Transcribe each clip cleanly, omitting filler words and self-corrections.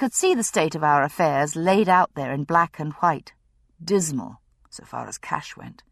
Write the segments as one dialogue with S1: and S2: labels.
S1: could see the state of our affairs laid out there in black and white, dismal so far as cash went.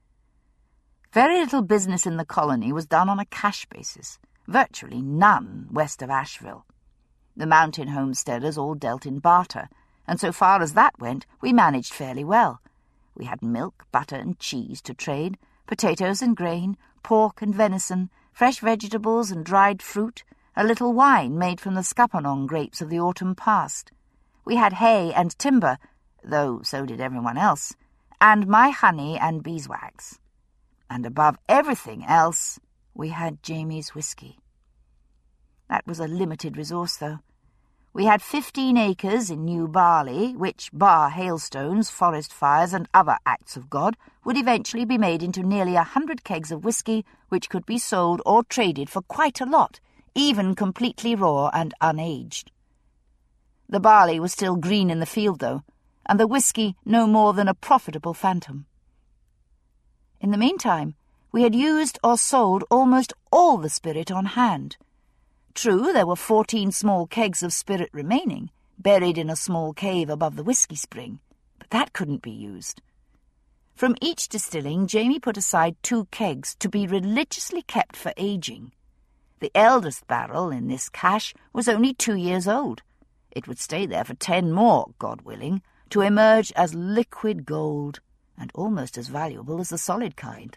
S1: Very little business in the colony was done on a cash basis, virtually none west of Asheville. The mountain homesteaders all dealt in barter, and so far as that went, we managed fairly well. We had milk, butter, and cheese to trade, potatoes and grain, pork and venison, fresh vegetables and dried fruit, a little wine made from the scuppernong grapes of the autumn past. We had hay and timber, though so did everyone else, and my honey and beeswax. And above everything else, we had Jamie's whiskey. That was a limited resource, though. We had 15 acres in New Barley, which, bar hailstones, forest fires, and other acts of God, would eventually be made into nearly 100 kegs of whiskey, which could be sold or traded for quite a lot, even completely raw and unaged. The barley was still green in the field, though, and the whiskey no more than a profitable phantom. In the meantime, we had used or sold almost all the spirit on hand. True, there were 14 small kegs of spirit remaining, buried in a small cave above the whiskey spring, but that couldn't be used. From each distilling, Jamie put aside 2 kegs to be religiously kept for aging. The eldest barrel in this cache was only 2 years old. It would stay there for 10 more, God willing, to emerge as liquid gold, and almost as valuable as the solid kind.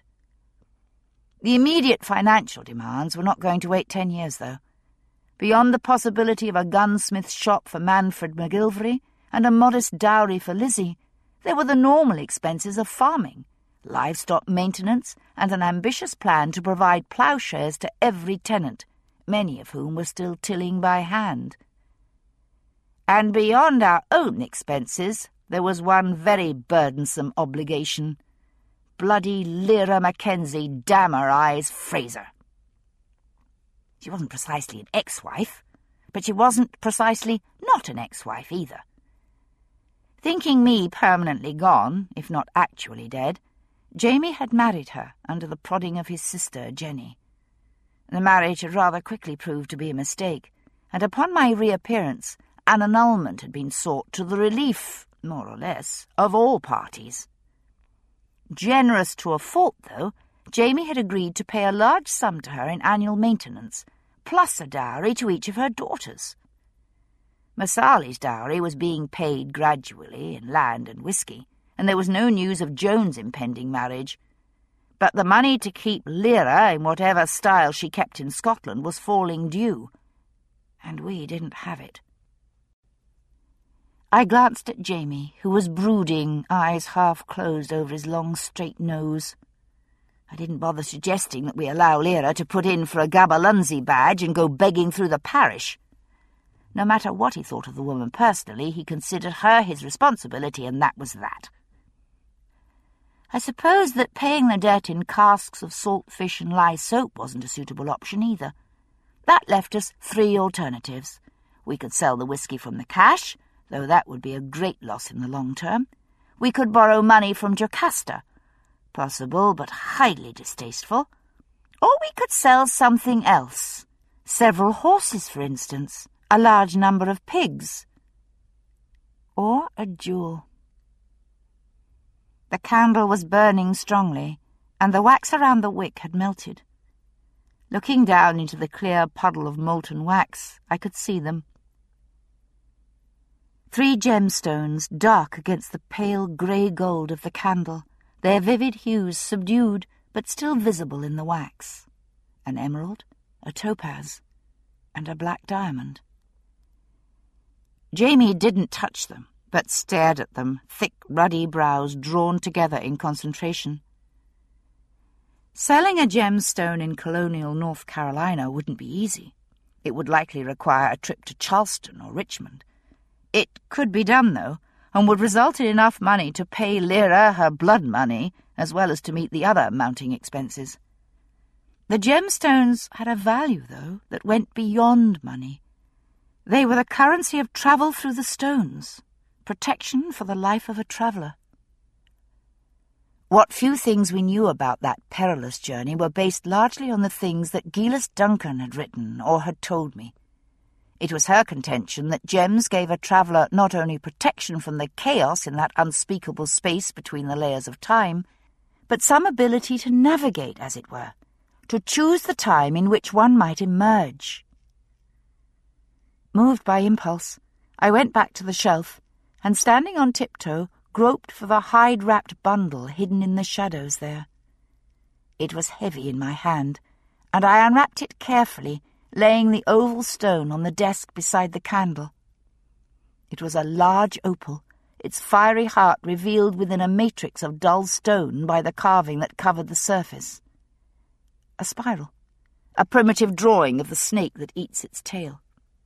S1: The immediate financial demands were not going to wait 10 years, though. Beyond the possibility of a gunsmith's shop for Manfred McGilvery and a modest dowry for Lizzie, there were the normal expenses of farming, livestock maintenance, and an ambitious plan to provide ploughshares to every tenant, many of whom were still tilling by hand. And beyond our own expenses, there was one very burdensome obligation. Bloody Lyra Mackenzie Dammer-Eyes Fraser. She wasn't precisely an ex-wife, but she wasn't precisely not an ex-wife either. Thinking me permanently gone, if not actually dead, Jamie had married her under the prodding of his sister, Jenny. The marriage had rather quickly proved to be a mistake, and upon my reappearance, an annulment had been sought to the relief, more or less, of all parties. Generous to a fault, though, Jamie had agreed to pay a large sum to her in annual maintenance, plus a dowry to each of her daughters. Masali's dowry was being paid gradually in land and whiskey, and there was no news of Joan's impending marriage. But the money to keep Lyra in whatever style she kept in Scotland was falling due, and we didn't have it. I glanced at Jamie, who was brooding, eyes half closed over his long straight nose. I didn't bother suggesting that we allow Lyra to put in for a Gaberlunzie badge and go begging through the parish. No matter what he thought of the woman personally, he considered her his responsibility, and that was that. I suppose that paying the debt in casks of salt fish and lye soap wasn't a suitable option either. That left us 3 alternatives. We could sell the whiskey from the cash, though that would be a great loss in the long term. We could borrow money from Jocasta, possible but highly distasteful. Or we could sell something else. Several horses, for instance, a large number of pigs. Or a jewel. The candle was burning strongly, and the wax around the wick had melted. Looking down into the clear puddle of molten wax, I could see them. 3 gemstones, dark against the pale grey gold of the candle, their vivid hues subdued but still visible in the wax. An emerald, a topaz, and a black diamond. Jamie didn't touch them, but stared at them, thick, ruddy brows drawn together in concentration. Selling a gemstone in colonial North Carolina wouldn't be easy. It would likely require a trip to Charleston or Richmond. It could be done, though, and would result in enough money to pay Lyra her blood money, as well as to meet the other mounting expenses. The gemstones had a value, though, that went beyond money. They were the currency of travel through the stones, protection for the life of a traveller. What few things we knew about that perilous journey were based largely on the things that Gilas Duncan had written or had told me. It was her contention that gems gave a traveller not only protection from the chaos in that unspeakable space between the layers of time, but some ability to navigate, as it were, to choose the time in which one might emerge. Moved by impulse, I went back to the shelf, and standing on tiptoe, groped for the hide-wrapped bundle hidden in the shadows there. It was heavy in my hand, and I unwrapped it carefully, laying the oval stone on the desk beside the candle. It was a large opal, its fiery heart revealed within a matrix of dull stone by the carving that covered the surface. A spiral, a primitive drawing of the snake that eats its tail.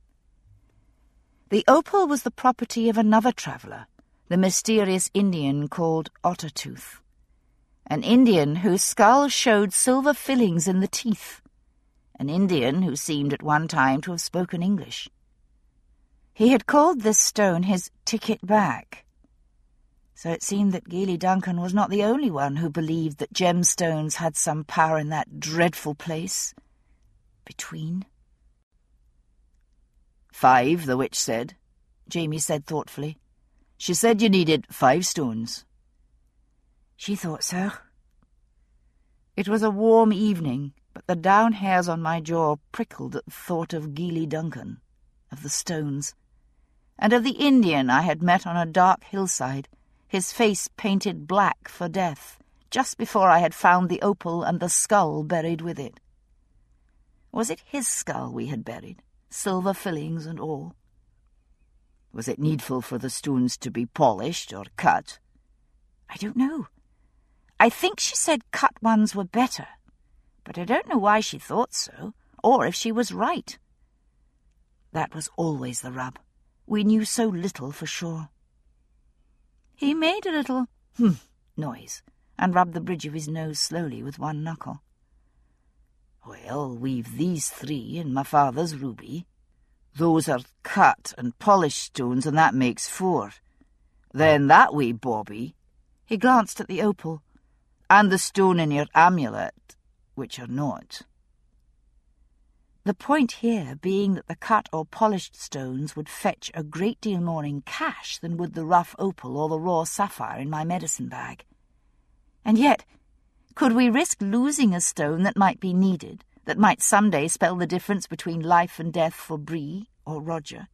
S1: The opal was the property of another traveller, the mysterious Indian called Ottertooth, an Indian whose skull showed silver fillings in the teeth, an Indian who seemed at one time to have spoken English. He had called this stone his ticket back. So it seemed that Geely Duncan was not the only one who believed that gemstones had some power in that dreadful place. Between.
S2: 5, the witch said, Jamie said thoughtfully. She said you needed 5 stones.
S1: She thought so. It was a warm evening, but the down hairs on my jaw prickled at the thought of Geely Duncan, of the stones, and of the Indian I had met on a dark hillside, his face painted black for death, just before I had found the opal and the skull buried with it. Was it his skull we had buried, silver fillings and all?
S2: Was it needful for the stones to be polished or cut?
S1: I don't know. I think she said cut ones were better, but I don't know why she thought so, or if she was right. That was always the rub. We knew so little for sure. He made a little noise, and rubbed the bridge of his nose slowly with one knuckle.
S2: Well, we've these 3 in my father's ruby. Those are cut and polished stones, and that makes 4. Then that wee Bobby,
S1: he glanced at the opal,
S2: and the stone in your amulet, which are not.
S1: The point here being that the cut or polished stones would fetch a great deal more in cash than would the rough opal or the raw sapphire in my medicine bag. And yet, could we risk losing a stone that might be needed, that might someday spell the difference between life and death for Bree or Roger?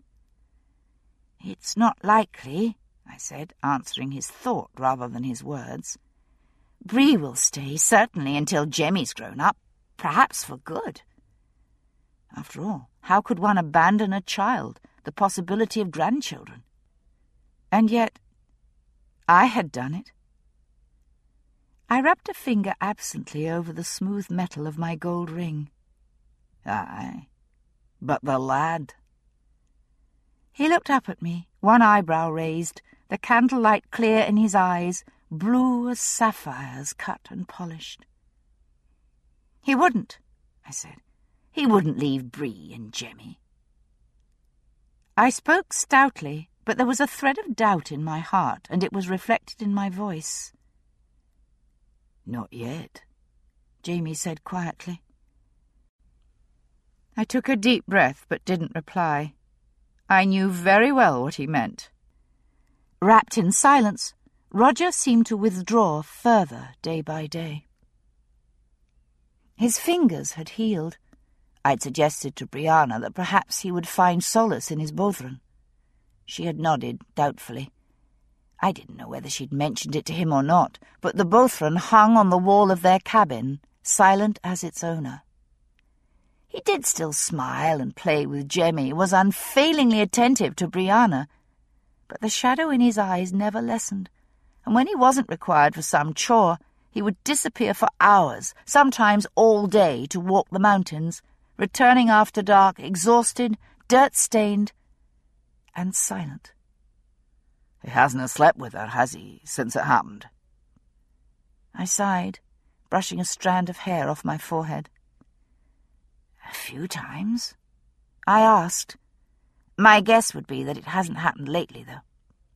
S1: "It's not likely," I said, answering his thought rather than his words. "Bree will stay, certainly, until Jemmy's grown up, perhaps for good. After all, how could one abandon a child, the possibility of grandchildren? And yet, I had done it. I rubbed a finger absently over the smooth metal of my gold ring.
S2: Aye, but the lad.
S1: He looked up at me, one eyebrow raised, the candlelight clear in his eyes, blue as sapphires cut and polished. He wouldn't, I said. He wouldn't leave Bree and Jemmy. I spoke stoutly, but there was a thread of doubt in my heart, and it was reflected in my voice.
S2: Not yet,
S1: Jamie said quietly. I took a deep breath, but didn't reply. I knew very well what he meant. Wrapped in silence, Roger seemed to withdraw further day by day. His fingers had healed. I'd suggested to Brianna that perhaps he would find solace in his Bothron. She had nodded doubtfully. I didn't know whether she'd mentioned it to him or not, but the Bothron hung on the wall of their cabin, silent as its owner. He did still smile and play with Jemmy, was unfailingly attentive to Brianna, but the shadow in his eyes never lessened, and when he wasn't required for some chore, he would disappear for hours, sometimes all day, to walk the mountains, returning after dark, exhausted, dirt-stained, and silent.
S2: He hasn't slept with her, has he, since it happened?
S1: I sighed, brushing a strand of hair off my forehead.
S2: A few times.
S1: I asked. My guess would be that it hasn't happened lately, though.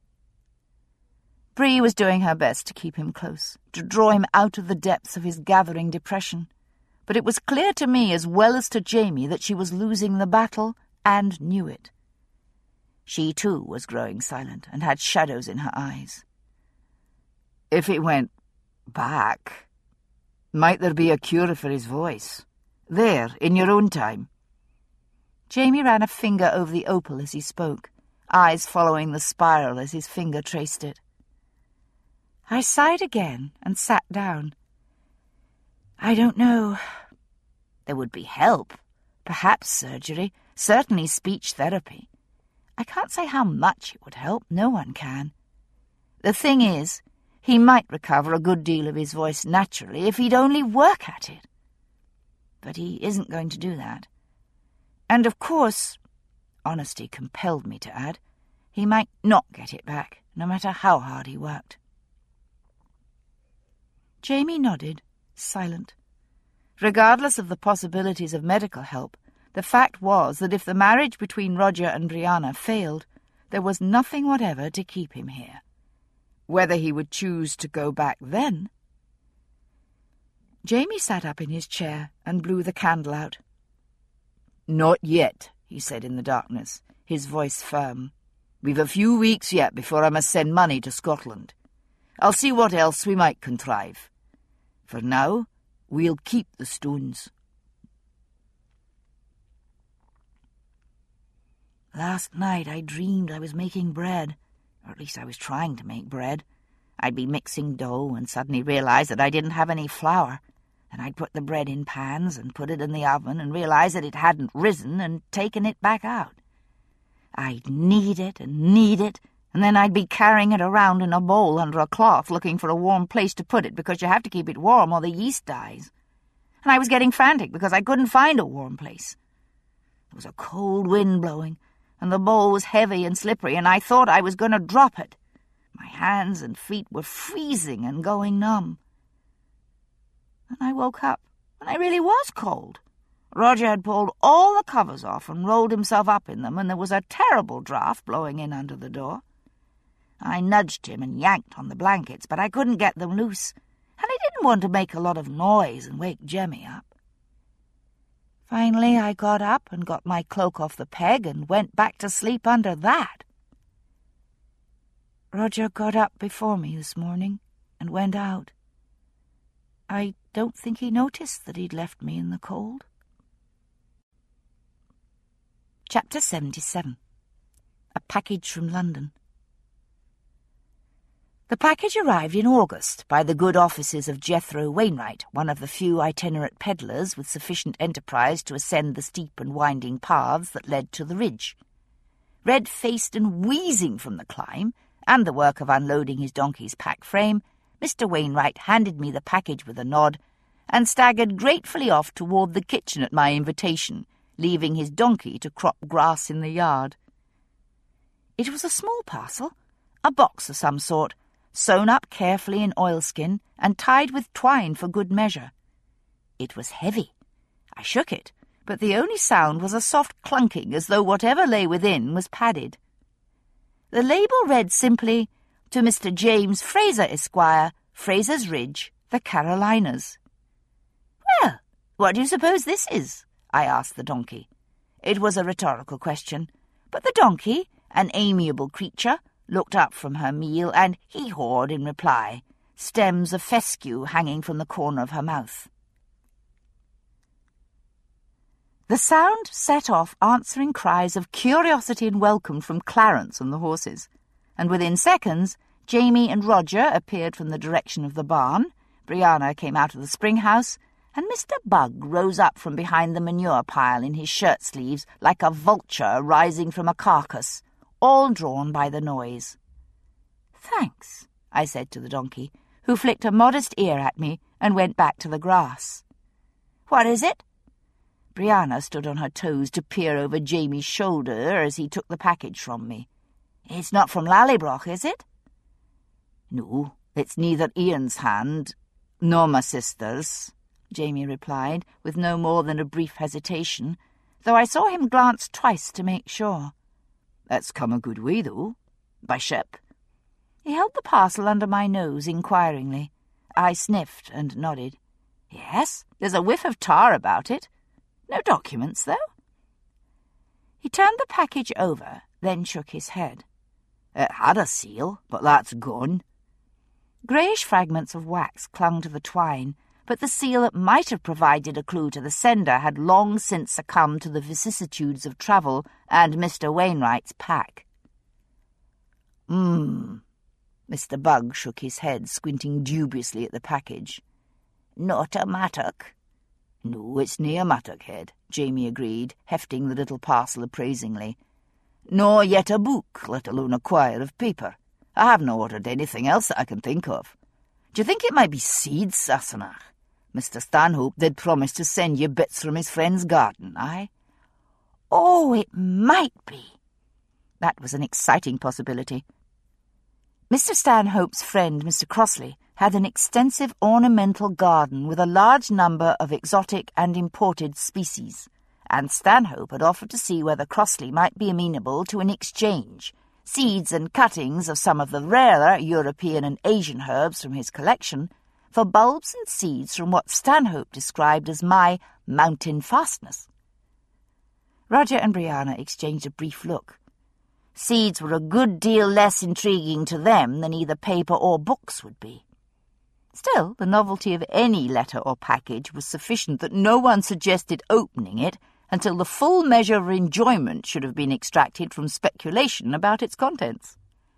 S1: Bree was doing her best to keep him close, to draw him out of the depths of his gathering depression, but it was clear to me as well as to Jamie that she was losing the battle and knew it. She too was growing silent and had shadows in her eyes.
S2: If it went back, might there be a cure for his voice? There, in your own time?
S1: Jamie ran a finger over the opal as he spoke, eyes following the spiral as his finger traced it. I sighed again and sat down. I don't know. There would be help. Perhaps surgery, certainly speech therapy. I can't say how much it would help, no one can. The thing is, he might recover a good deal of his voice naturally if he'd only work at it. But he isn't going to do that. And of course, honesty compelled me to add, he might not get it back, no matter how hard he worked. Jamie nodded, silent. Regardless of the possibilities of medical help, the fact was that if the marriage between Roger and Brianna failed, there was nothing whatever to keep him here. Whether he would choose to go back then... Jamie sat up in his chair and blew the candle out.
S2: Not yet, he said in the darkness, his voice firm. We've a few weeks yet before I must send money to Scotland. I'll see what else we might contrive. For now, we'll keep the stones.
S1: Last night I dreamed I was making bread, or at least I was trying to make bread. I'd be mixing dough and suddenly realize that I didn't have any flour. Then I'd put the bread in pans and put it in the oven and realize that it hadn't risen and taken it back out. I'd knead it, and then I'd be carrying it around in a bowl under a cloth looking for a warm place to put it because you have to keep it warm or the yeast dies. And I was getting frantic because I couldn't find a warm place. There was a cold wind blowing, and the bowl was heavy and slippery, and I thought I was going to drop it. My hands and feet were freezing and going numb. And I woke up, and I really was cold. Roger had pulled all the covers off and rolled himself up in them, and there was a terrible draught blowing in under the door. I nudged him and yanked on the blankets, but I couldn't get them loose, and I didn't want to make a lot of noise and wake Jemmy up. Finally, I got up and got my cloak off the peg and went back to sleep under that. Roger got up before me this morning and went out. I don't think he noticed that he'd left me in the cold. Chapter 77. A package from London. The package arrived in August by the good offices of Jethro Wainwright, one of the few itinerant peddlers with sufficient enterprise to ascend the steep and winding paths that led to the ridge. Red-faced and wheezing from the climb, and the work of unloading his donkey's pack frame, Mr. Wainwright handed me the package with a nod, and staggered gratefully off toward the kitchen at my invitation, leaving his donkey to crop grass in the yard. It was a small parcel, a box of some sort, sewn up carefully in oilskin and tied with twine for good measure. It was heavy. I shook it, but the only sound was a soft clunking as though whatever lay within was padded. The label read simply, "To Mr. James Fraser, Esquire, Fraser's Ridge, the Carolinas." "Well, what do you suppose this is?" I asked the donkey. It was a rhetorical question, but the donkey, an amiable creature, looked up from her meal and hee-hawed in reply, stems of fescue hanging from the corner of her mouth. The sound set off answering cries of curiosity and welcome from Clarence and the horses, and within seconds Jamie and Roger appeared from the direction of the barn, Brianna came out of the spring house, and Mr. Bug rose up from behind the manure pile in his shirt-sleeves like a vulture rising from a carcass, all drawn by the noise. "Thanks," I said to the donkey, who flicked a modest ear at me and went back to the grass. "What is it?" Brianna stood on her toes to peer over Jamie's shoulder as he took the package from me. "It's not from Lallybroch, is it?" "No, it's neither Ian's hand nor my sister's," Jamie replied, with no more than a brief hesitation, though I saw him glance twice to make sure. "That's come a good way, though. By ship." He held the parcel under my nose inquiringly. I sniffed and nodded. "Yes, there's a whiff of tar about it. No documents, though?" He turned the package over, then shook his head. It had a seal, but that's gone. Greyish fragments of wax clung to the twine, but the seal that might have provided a clue to the sender had long since succumbed to the vicissitudes of travel and Mr. Wainwright's pack. Mr. Bug shook his head, squinting dubiously at the package. Not a mattock? No, it's nae a mattock head, Jamie agreed, hefting the little parcel appraisingly. Nor yet a book, let alone a quire of paper. I haven't ordered anything else that I can think of. Do you think it might be seeds, Sassenach? Mr. Stanhope did promise to send you bits from his friend's garden, aye? Oh, it might be. That was an exciting possibility. Mr. Stanhope's friend, Mr. Crossley, had an extensive ornamental garden with a large number of exotic and imported species, and Stanhope had offered to see whether Crossley might be amenable to an exchange, seeds and cuttings of some of the rarer European and Asian herbs from his collection, for bulbs and seeds from what Stanhope described as my mountain fastness. Roger and Brianna exchanged a brief look. Seeds were a good deal less intriguing to them than either paper or books would be. Still, the novelty of any letter or package was sufficient that no one suggested opening it until the full measure of enjoyment should have been extracted from speculation about its contents.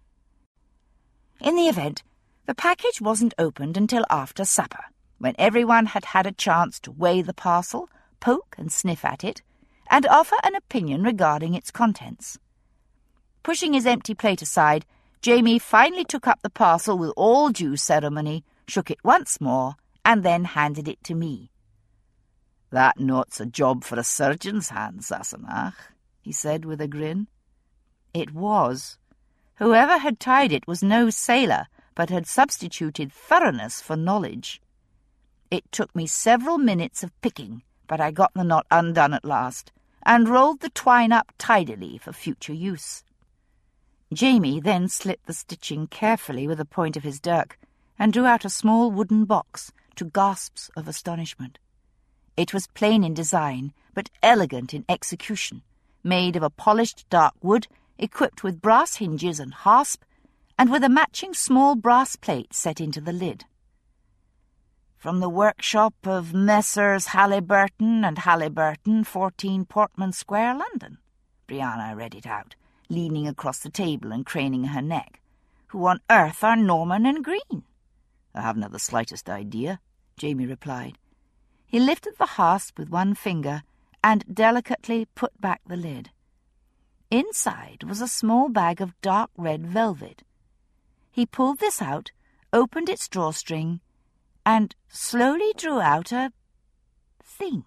S1: In the event, the package wasn't opened until after supper, when everyone had had a chance to weigh the parcel, poke and sniff at it, and offer an opinion regarding its contents. Pushing his empty plate aside, Jamie finally took up the parcel with all due ceremony, shook it once more, and then handed it to me. That note's a job for a surgeon's hand, Sassenach, he said with a grin. It was. Whoever had tied it was no sailor, but had substituted thoroughness for knowledge. It took me several minutes of picking, but I got the knot undone at last, and rolled the twine up tidily for future use. Jamie then slit the stitching carefully with the point of his dirk, and drew out a small wooden box, to gasps of astonishment. It was plain in design, but elegant in execution, made of a polished dark wood, equipped with brass hinges and hasp, and with a matching small brass plate set into the lid. From the workshop of Messrs. Halliburton and Halliburton, 14 Portman Square, London. Brianna read it out, leaning across the table and craning her neck. Who on earth are Norman and Green? I haven't the slightest idea, Jamie replied. He lifted the hasp with one finger and delicately put back the lid. Inside was a small bag of dark red velvet. He pulled this out, opened its drawstring, and slowly drew out a thing.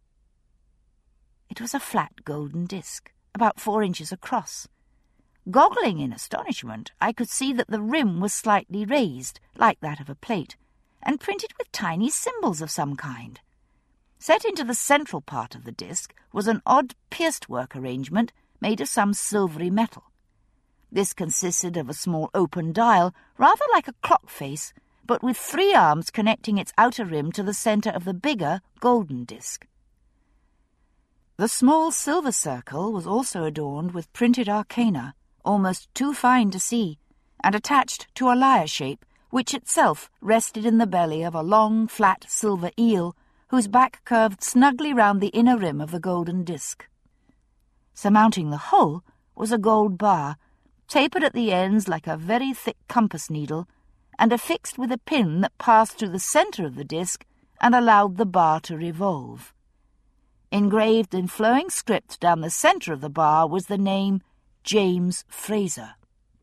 S1: It was a flat golden disc, about 4 inches across. Goggling in astonishment, I could see that the rim was slightly raised, like that of a plate, and printed with tiny symbols of some kind. Set into the central part of the disc was an odd pierced-work arrangement made of some silvery metal. This consisted of a small open dial, rather like a clock face, but with 3 arms connecting its outer rim to the centre of the bigger, golden disc. The small silver circle was also adorned with printed arcana, almost too fine to see, and attached to a lyre shape, which itself rested in the belly of a long, flat silver eel, whose back curved snugly round the inner rim of the golden disc. Surmounting the whole was a gold bar, tapered at the ends like a very thick compass needle, and affixed with a pin that passed through the centre of the disc and allowed the bar to revolve. Engraved in flowing script down the centre of the bar was the name James Fraser.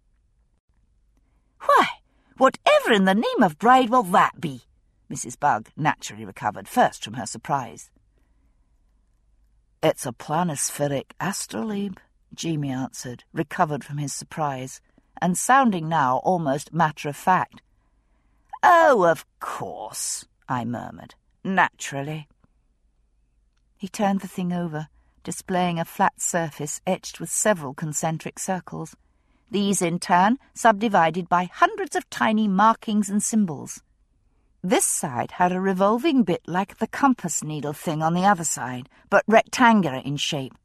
S1: "Why, whatever in the name of Bride will that be?" Mrs. Bug naturally recovered first from her surprise. "It's a planispheric astrolabe," Jamie answered, recovered from his surprise, and sounding now almost matter-of-fact. "Oh, of course," I murmured. "Naturally." He turned the thing over, displaying a flat surface etched with several concentric circles, these in turn subdivided by hundreds of tiny markings and symbols. This side had a revolving bit like the compass needle thing on the other side, but rectangular in shape,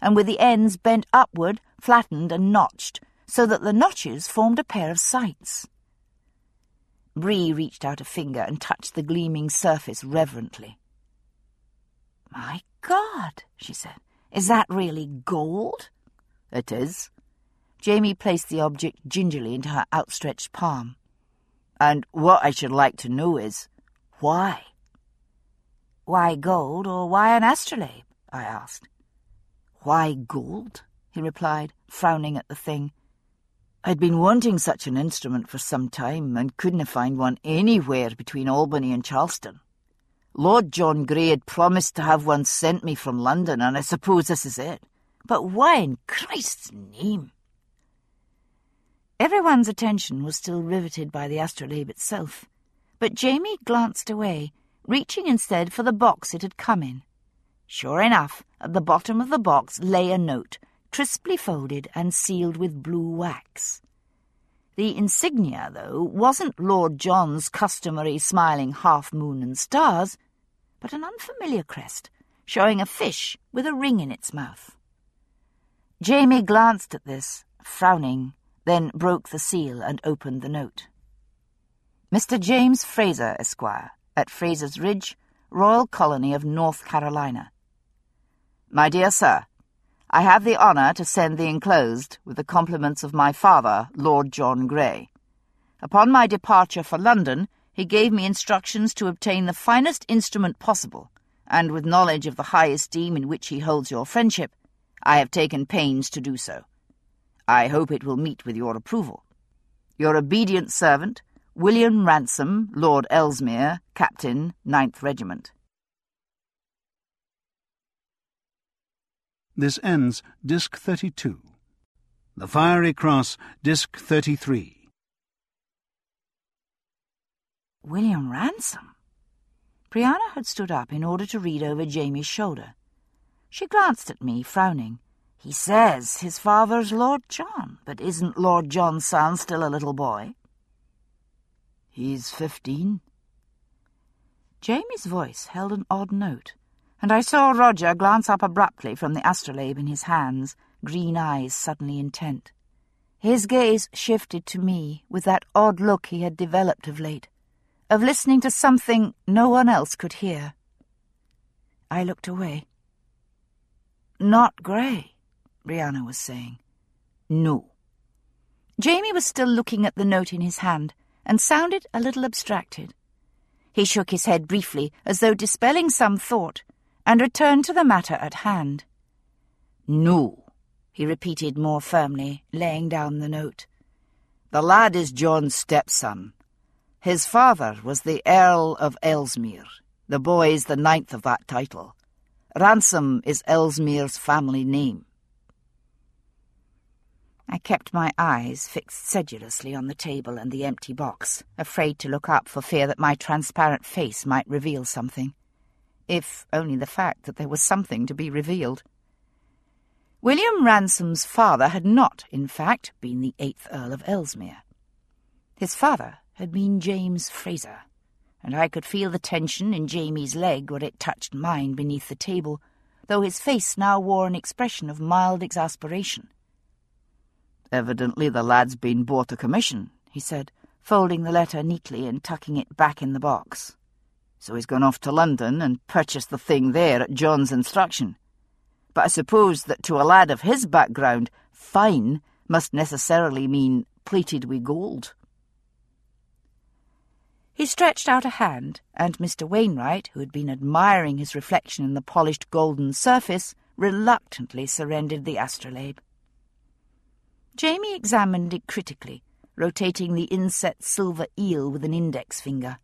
S1: and with the ends bent upward, flattened and notched, so that the notches formed a pair of sights. Bree reached out a finger and touched the gleaming surface reverently. "My God," she said, "is that really gold?"
S2: "It is."
S1: Jamie placed the object gingerly into her outstretched palm.
S2: "And what I should like to know is, why?"
S1: "Why gold, or why an astrolabe?" I asked.
S2: "Why gold?" he replied, frowning at the thing. "I'd been wanting such an instrument for some time and couldn't find one anywhere between Albany and Charleston. Lord John Grey had promised to have one sent me from London, and I suppose this is it. But why in Christ's name?"
S1: Everyone's attention was still riveted by the astrolabe itself, but Jamie glanced away, reaching instead for the box it had come in. Sure enough, at the bottom of the box lay a note, crisply folded and sealed with blue wax. The insignia, though, wasn't Lord John's customary smiling half-moon and stars, but an unfamiliar crest, showing a fish with a ring in its mouth. Jamie glanced at this, frowning, then broke the seal and opened the note. "Mr. James Fraser, Esquire, at Fraser's Ridge, Royal Colony of North Carolina.
S2: My dear sir, I have the honour to send the enclosed with the compliments of my father, Lord John Grey. Upon my departure for London, he gave me instructions to obtain the finest instrument possible, and with knowledge of the high esteem in which he holds your friendship, I have taken pains to do so. I hope it will meet with your approval. Your obedient servant, William Ransom, Lord Ellesmere, Captain, 9th Regiment."
S3: This ends Disc 32. The Fiery Cross, Disc 33.
S1: William Ransom? Brianna had stood up in order to read over Jamie's shoulder. She glanced at me, frowning. "He says his father's Lord John, but isn't Lord John's son still a little boy?"
S2: "He's 15.
S1: Jamie's voice held an odd note, and I saw Roger glance up abruptly from the astrolabe in his hands, green eyes suddenly intent. His gaze shifted to me with that odd look he had developed of late, of listening to something no one else could hear. I looked away. "Not Grey," Brianna was saying.
S2: "No."
S1: Jamie was still looking at the note in his hand, and sounded a little abstracted. He shook his head briefly, as though dispelling some thought, and returned to the matter at hand.
S2: "No,"
S1: he repeated more firmly, laying down the note.
S2: "The lad is John's stepson. His father was the Earl of Ellesmere. The boy is the 9th of that title. Ransom is Ellesmere's family name."
S1: I kept my eyes fixed sedulously on the table and the empty box, afraid to look up for fear that my transparent face might reveal something, if only the fact that there was something to be revealed. William Ransom's father had not, in fact, been the 8th Earl of Ellesmere. His father had been James Fraser, and I could feel the tension in Jamie's leg where it touched mine beneath the table, though his face now wore an expression of mild exasperation.
S2: "Evidently the lad's been bought a commission," he said, folding the letter neatly and tucking it back in the box. "So he's gone off to London and purchased the thing there at John's instruction. But I suppose that to a lad of his background, fine must necessarily mean plated with gold."
S1: He stretched out a hand, and Mr. Wainwright, who had been admiring his reflection in the polished golden surface, reluctantly surrendered the astrolabe. Jamie examined it critically, rotating the inset silver eel with an index finger.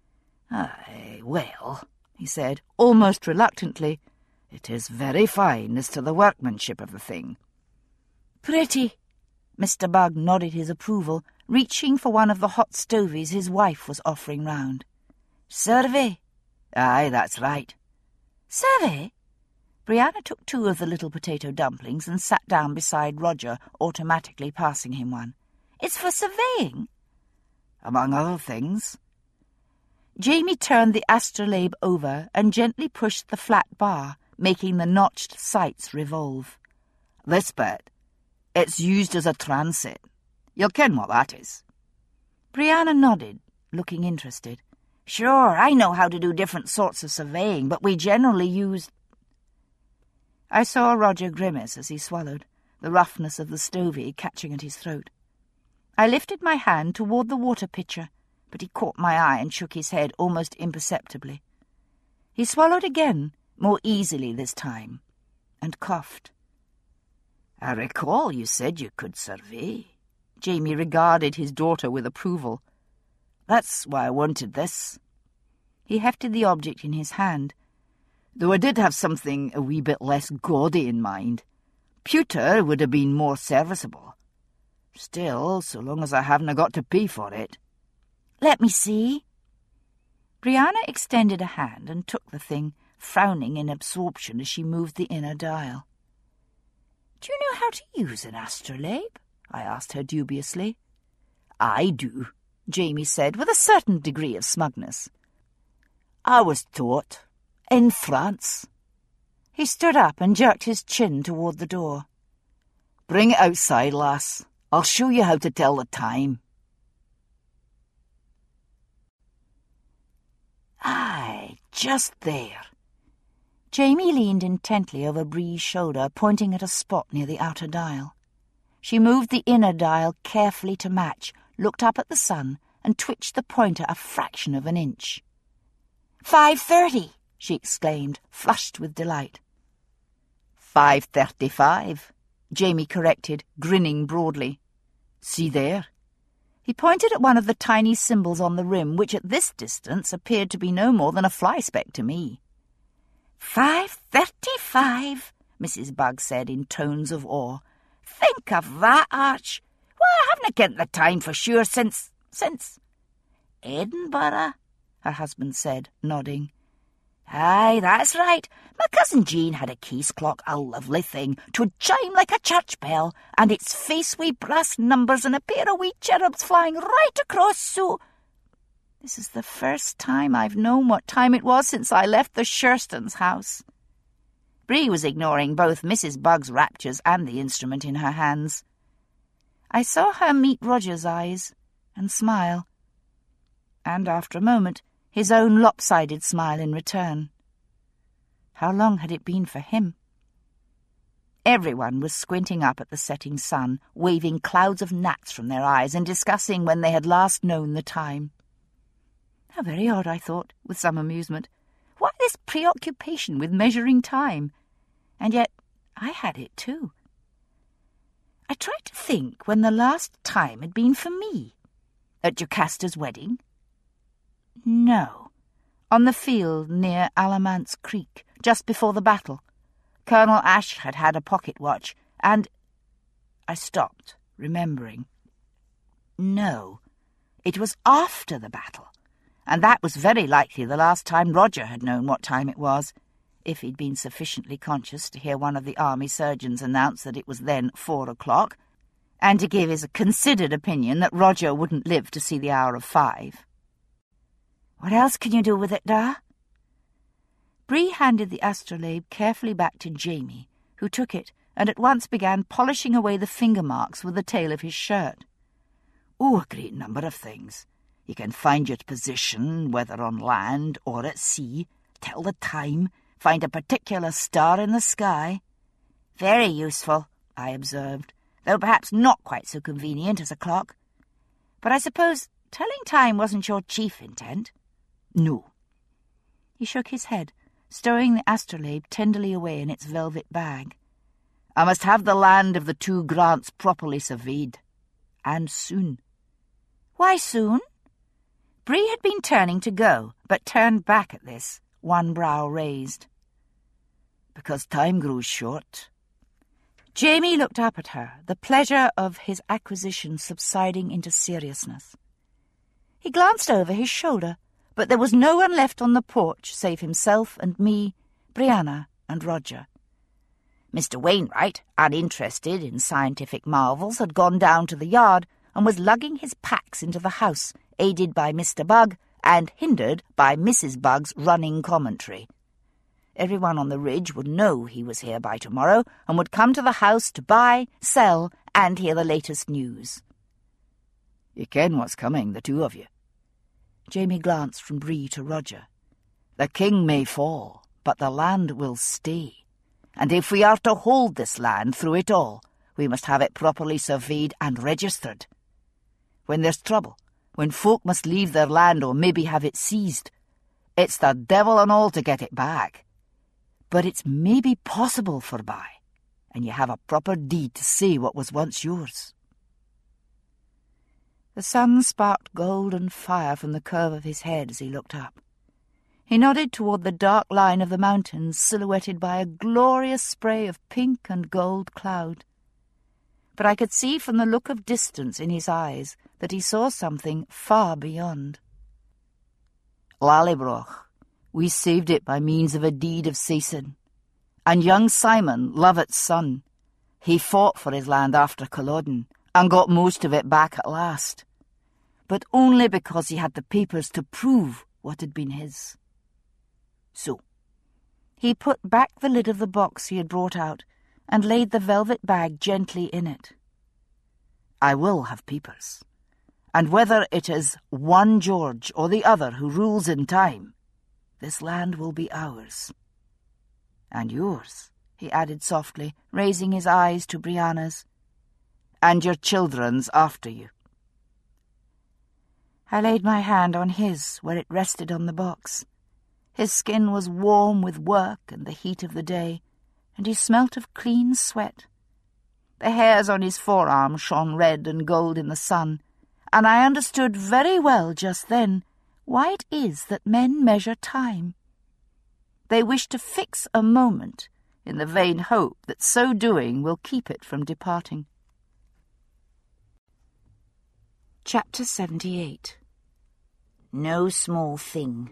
S2: Well," he said, almost reluctantly, "it is very fine as to the workmanship of the thing."
S1: "Pretty." Mr. Bugg nodded his approval, reaching for one of the hot stovies his wife was offering round. "Survey?"
S2: "Aye, that's right."
S1: "Survey?" Brianna took 2 of the little potato dumplings and sat down beside Roger, automatically passing him one. "It's for surveying?"
S2: "Among other things."
S1: Jamie turned the astrolabe over and gently pushed the flat bar, making the notched sights revolve.
S2: This bit, it's used as a transit. You'll ken what that is.
S1: Brianna nodded, looking interested. Sure, I know how to do different sorts of surveying, but we generally use... I saw Roger grimace as he swallowed, the roughness of the stovey catching at his throat. I lifted my hand toward the water pitcher, but he caught my eye and shook his head almost imperceptibly. He swallowed again, more easily this time, and coughed.
S2: I recall you said you could survey. Jamie regarded his daughter with approval. That's why I wanted this.
S1: He hefted the object in his hand.
S2: Though I did have something a wee bit less gaudy in mind. Pewter would have been more serviceable. Still, so long as I haven't got to pay for it.
S1: Let me see. Brianna extended a hand and took the thing, frowning in absorption as she moved the inner dial. Do you know how to use an astrolabe? I asked her dubiously.
S2: I do, Jamie said with a certain degree of smugness. I was taught in France.
S1: He stood up and jerked his chin toward the door.
S2: Bring it outside, lass. I'll show you how to tell the time.
S1: Aye, just there. Jamie leaned intently over Bree's shoulder, pointing at a spot near the outer dial. She moved the inner dial carefully to match, looked up at the sun, and twitched the pointer a fraction of an inch. 5:30, she exclaimed, flushed with delight.
S2: 5:35, Jamie corrected, grinning broadly. See there?
S1: He pointed at one of the tiny symbols on the rim, which at this distance appeared to be no more than a fly speck to me. 5:35, Mrs. Bugg said in tones of awe. Think of that, Arch. Why, I haven't kent the time for sure since... Edinburgh, her husband said, nodding. Aye, that's right. My cousin Jean had a case clock, a lovely thing. 'Twould chime like a church bell, and its face wi' brass numbers and a pair of wee cherubs flying right across, so... This is the first time I've known what time it was since I left the Sherstons' house. Bree was ignoring both Mrs. Bugg's raptures and the instrument in her hands. I saw her meet Roger's eyes and smile, and after a moment his own lopsided smile in return. How long had it been for him? Everyone was squinting up at the setting sun, waving clouds of gnats from their eyes and discussing when they had last known the time. How very odd, I thought, with some amusement. Why this preoccupation with measuring time? And yet I had it too. I tried to think when the last time had been for me. At Jocasta's wedding? No. On the field near Alamance Creek, just before the battle. Colonel Ashe had had a pocket watch, and... I stopped, remembering. No, it was after the battle, and that was very likely the last time Roger had known what time it was, if he'd been sufficiently conscious to hear one of the army surgeons announce that it was then 4 o'clock, and to give his considered opinion that Roger wouldn't live to see the hour of 5. What else can you do with it, Da? Bree handed the astrolabe carefully back to Jamie, who took it and at once began polishing away the finger marks with the tail of his shirt.
S2: Oh, a great number of things. You can find your position, whether on land or at sea, tell the time, find a particular star in the sky.
S1: Very useful, I observed, though perhaps not quite so convenient as a clock. But I suppose telling time wasn't your chief intent?
S2: No.
S1: He shook his head, stowing the astrolabe tenderly away in its velvet bag.
S2: I must have the land of the 2 grants properly surveyed. And soon.
S1: Why soon? Bree had been turning to go, but turned back at this, one brow raised.
S2: Because time grows short.
S1: Jamie looked up at her, the pleasure of his acquisition subsiding into seriousness. He glanced over his shoulder, but there was no one left on the porch save himself and me, Brianna and Roger. Mr. Wainwright, uninterested in scientific marvels, had gone down to the yard and was lugging his packs into the house, aided by Mr. Bugg and hindered by Mrs. Bugg's running commentary. Everyone on the ridge would know he was here by tomorrow and would come to the house to buy, sell, and hear the latest news.
S2: You ken what's coming, the two of you.
S1: Jamie glanced from Bree to Roger.
S2: The king may fall, but the land will stay.
S1: And if we are to hold this land through it all, we must have it properly surveyed and registered. When there's trouble, when folk must leave their land or maybe have it seized, it's the devil and all to get it back. But it's maybe possible for by, and you have a proper deed to say what was once yours. The sun sparked golden fire from the curve of his head as he looked up. He nodded toward the dark line of the mountains silhouetted by a glorious spray of pink and gold cloud. But I could see from the look of distance in his eyes that he saw something far beyond.
S2: Lallybroch, we saved it by means of a deed of cession. And young Simon, Lovett's son, he fought for his land after Culloden and got most of it back at last, but only because he had the papers to prove what had been his.
S1: So, he put back the lid of the box he had brought out and laid the velvet bag gently in it.
S2: I will have papers, and whether it is one George or the other who rules in time, this land will be ours.
S1: And yours, he added softly, raising his eyes to Brianna's.
S2: And your children's after you.
S1: I laid my hand on his where it rested on the box. His skin was warm with work and the heat of the day, and he smelt of clean sweat. The hairs on his forearm shone red and gold in the sun, and I understood very well just then why it is that men measure time. They wish to fix a moment in the vain hope that so doing will keep it from departing. Chapter 78. No Small Thing.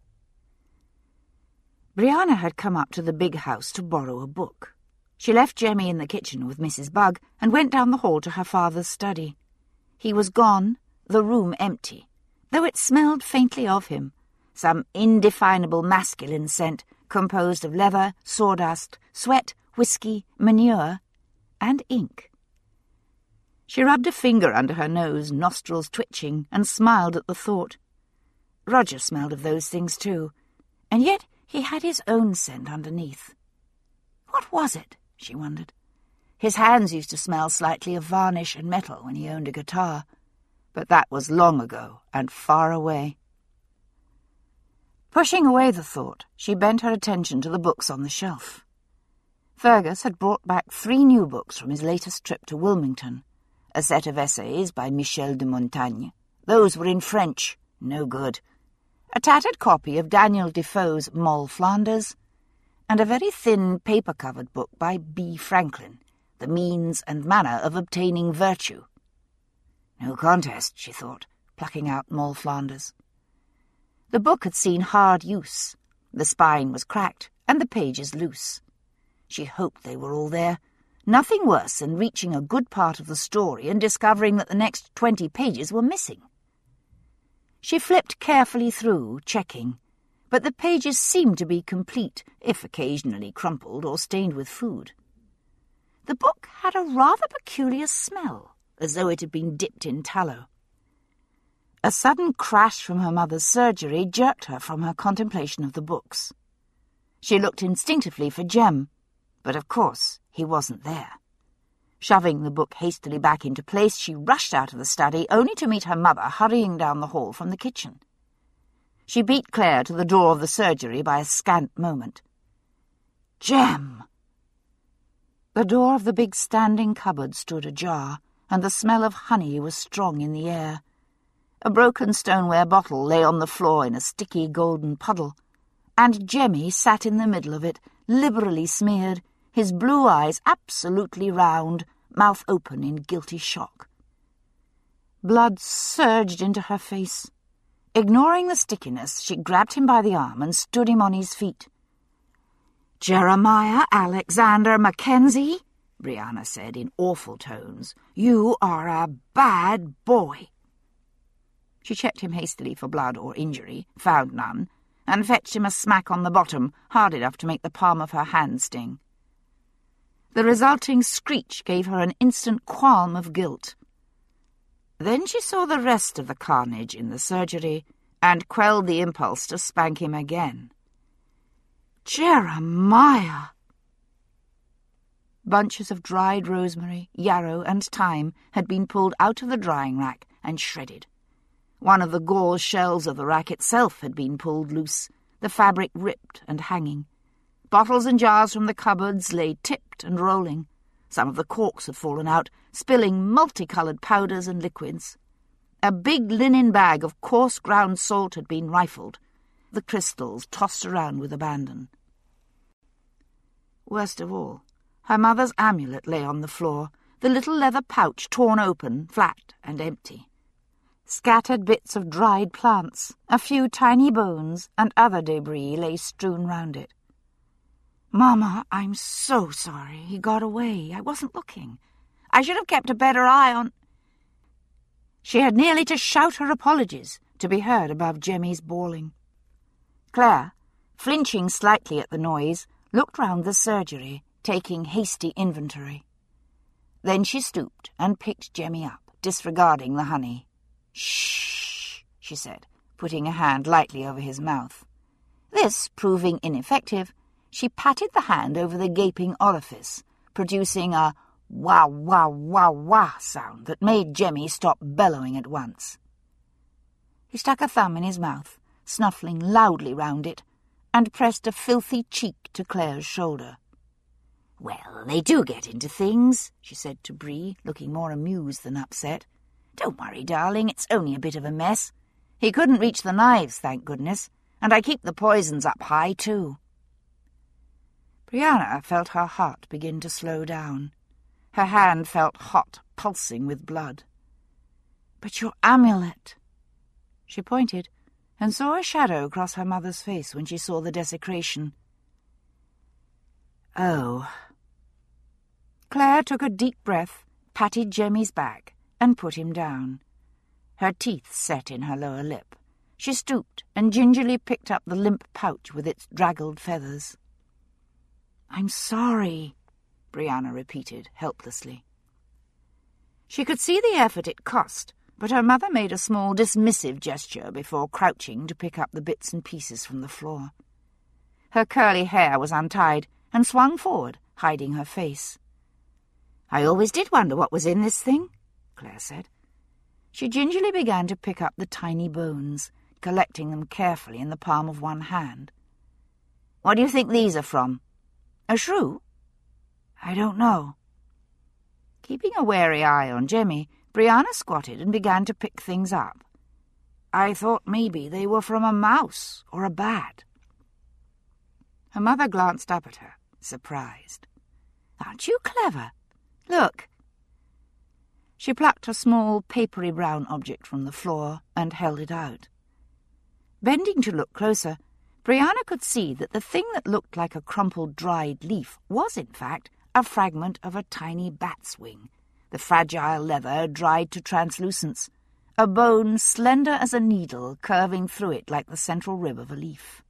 S1: Brianna had come up to the big house to borrow a book. She left Jemmy in the kitchen with Mrs. Bugg and went down the hall to her father's study. He was gone, the room empty, though it smelled faintly of him, some indefinable masculine scent composed of leather, sawdust, sweat, whiskey, manure, and ink. She rubbed a finger under her nose, nostrils twitching, and smiled at the thought. Roger smelled of those things too, and yet he had his own scent underneath. What was it, she wondered. His hands used to smell slightly of varnish and metal when he owned a guitar, but that was long ago and far away. Pushing away the thought, she bent her attention to the books on the shelf. Fergus had brought back 3 new books from his latest trip to Wilmington, a set of essays by Michel de Montaigne. Those were in French, no good. A tattered copy of Daniel Defoe's Moll Flanders, and a very thin paper-covered book by B. Franklin, The Means and Manner of Obtaining Virtue. No contest, she thought, plucking out Moll Flanders. The book had seen hard use. The spine was cracked, and the pages loose. She hoped they were all there. Nothing worse than reaching a good part of the story and discovering that the next 20 pages were missing. She flipped carefully through, checking, but the pages seemed to be complete, if occasionally crumpled or stained with food. The book had a rather peculiar smell, as though it had been dipped in tallow. A sudden crash from her mother's surgery jerked her from her contemplation of the books. She looked instinctively for Jem, but of course he wasn't there. Shoving the book hastily back into place, she rushed out of the study, only to meet her mother hurrying down the hall from the kitchen. She beat Claire to the door of the surgery by a scant moment. "Jem!" The door of the big standing cupboard stood ajar, and the smell of honey was strong in the air. A broken stoneware bottle lay on the floor in a sticky golden puddle, and Jemmy sat in the middle of it, liberally smeared, his blue eyes absolutely round, mouth open in guilty shock. Blood surged into her face. Ignoring the stickiness, she grabbed him by the arm and stood him on his feet. "Jeremiah Alexander Mackenzie," Brianna said in awful tones, "you are a bad boy." She checked him hastily for blood or injury, found none, and fetched him a smack on the bottom, hard enough to make the palm of her hand sting. The resulting screech gave her an instant qualm of guilt. Then she saw the rest of the carnage in the surgery and quelled the impulse to spank him again. Jeremiah! Bunches of dried rosemary, yarrow, and thyme had been pulled out of the drying rack and shredded. One of the gauze shelves of the rack itself had been pulled loose, the fabric ripped and hanging. Bottles and jars from the cupboards lay tipped and rolling. Some of the corks had fallen out, spilling multicoloured powders and liquids. A big linen bag of coarse ground salt had been rifled, the crystals tossed around with abandon. Worst of all, her mother's amulet lay on the floor, the little leather pouch torn open, flat and empty. Scattered bits of dried plants, a few tiny bones, and other debris lay strewn round it. "Mama, I'm so sorry. He got away. I wasn't looking. I should have kept a better eye on—" She had nearly to shout her apologies to be heard above Jemmy's bawling. Claire, flinching slightly at the noise, looked round the surgery, taking hasty inventory. Then she stooped and picked Jemmy up, disregarding the honey. "Shh," she said, putting a hand lightly over his mouth. This proving ineffective, she patted the hand over the gaping orifice, producing a wah, wah, wah, wah sound that made Jemmy stop bellowing at once. He stuck a thumb in his mouth, snuffling loudly round it, and pressed a filthy cheek to Claire's shoulder. "Well, they do get into things," she said to Bree, looking more amused than upset. "Don't worry, darling, it's only a bit of a mess. He couldn't reach the knives, thank goodness, and I keep the poisons up high, too." Brianna felt her heart begin to slow down. Her hand felt hot, pulsing with blood. "But your amulet—" She pointed, and saw a shadow cross her mother's face when she saw the desecration. "Oh." Claire took a deep breath, patted Jemmy's back, and put him down. Her teeth set in her lower lip. She stooped and gingerly picked up the limp pouch with its draggled feathers. "I'm sorry," Brianna repeated helplessly. She could see the effort it cost, but her mother made a small dismissive gesture before crouching to pick up the bits and pieces from the floor. Her curly hair was untied and swung forward, hiding her face. "I always did wonder what was in this thing," Claire said. She gingerly began to pick up the tiny bones, collecting them carefully in the palm of one hand. "What do you think these are from? A shrew?" "I don't know." Keeping a wary eye on Jemmy, Brianna squatted and began to pick things up. "I thought maybe they were from a mouse or a bat." Her mother glanced up at her, surprised. "Aren't you clever? Look." She plucked a small, papery brown object from the floor and held it out. Bending to look closer, Brianna could see that the thing that looked like a crumpled dried leaf was, in fact, a fragment of a tiny bat's wing, the fragile leather dried to translucence, a bone slender as a needle curving through it like the central rib of a leaf.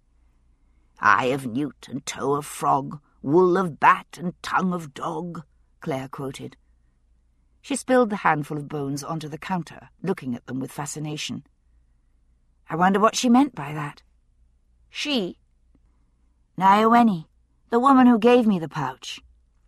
S1: "Eye of newt and toe of frog, wool of bat and tongue of dog," Claire quoted. She spilled the handful of bones onto the counter, looking at them with fascination. "I wonder what she meant by that." "She?" "Nioweni, the woman who gave me the pouch."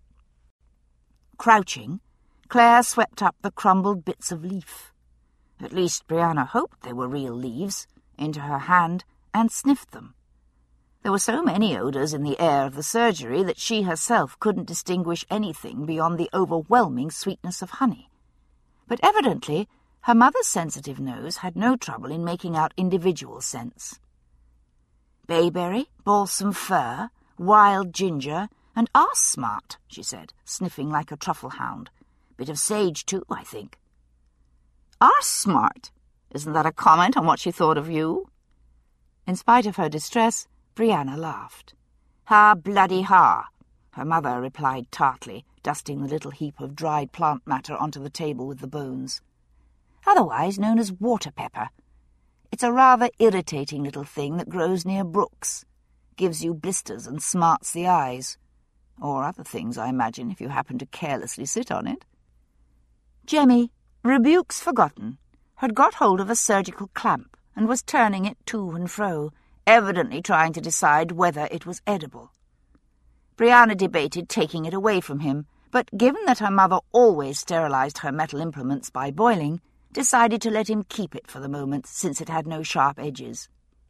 S1: Crouching, Claire swept up the crumbled bits of leaf. At least Brianna hoped they were real leaves, into her hand, and sniffed them. There were so many odours in the air of the surgery that she herself couldn't distinguish anything beyond the overwhelming sweetness of honey. But evidently her mother's sensitive nose had no trouble in making out individual scents. "Bayberry, balsam fir, wild ginger, and arse-smart," she said, sniffing like a truffle hound. "Bit of sage, too, I think." "Arse-smart? Isn't that a comment on what she thought of you?" In spite of her distress, Brianna laughed. "Ha, bloody ha," her mother replied tartly, dusting the little heap of dried plant matter onto the table with the bones. "Otherwise known as water pepper. It's a rather irritating little thing that grows near brooks. Gives you blisters and smarts the eyes. Or other things, I imagine, if you happen to carelessly sit on it. Jemmy, rebukes forgotten, had got hold of a surgical clamp and was turning it to and fro, evidently trying to decide whether it was edible. Brianna debated taking it away from him, but given that her mother always sterilized her metal implements by boiling, decided to let him keep it for the moment, since it had no sharp edges.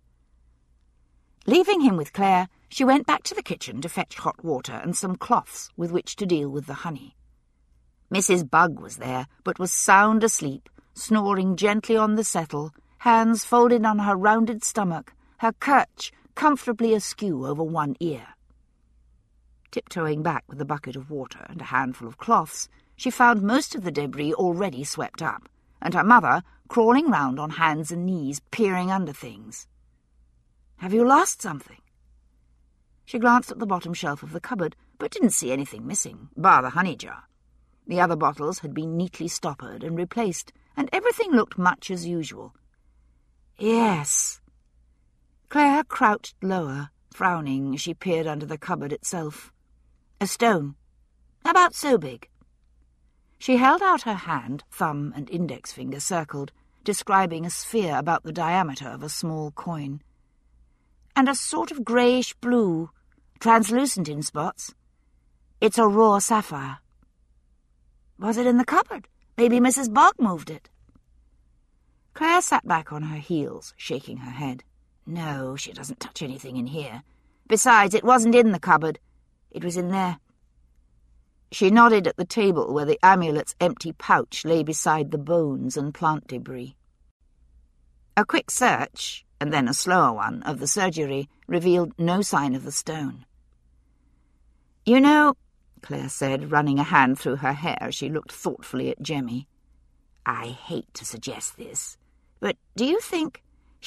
S1: Leaving him with Claire, she went back to the kitchen to fetch hot water and some cloths with which to deal with the honey. Mrs. Bug was there, but was sound asleep, snoring gently on the settle, hands folded on her rounded stomach, her curch comfortably askew over one ear. Tiptoeing back with a bucket of water and a handful of cloths, she found most of the debris already swept up, and her mother crawling round on hands and knees, peering under things. "Have you lost something?" She glanced at the bottom shelf of the cupboard, but didn't see anything missing, bar the honey jar. The other bottles had been neatly stoppered and replaced, and everything looked much as usual. "Yes." Claire crouched lower, frowning as she peered under the cupboard itself. "A stone, about so big." She held out her hand, thumb and index finger circled, describing a sphere about the diameter of a small coin. "And a sort of greyish-blue, translucent in spots. It's a raw sapphire." "Was it in the cupboard? Maybe Mrs. Bog moved it." Claire sat back on her heels, shaking her head. "No, she doesn't touch anything in here. Besides, it wasn't in the cupboard. It was in there." She nodded at the table where the amulet's empty pouch lay beside the bones and plant debris. A quick search, and then a slower one, of the surgery revealed no sign of the stone. "You know," Claire said, running a hand through her hair as she looked thoughtfully at Jemmy, "I hate to suggest this, but do you think—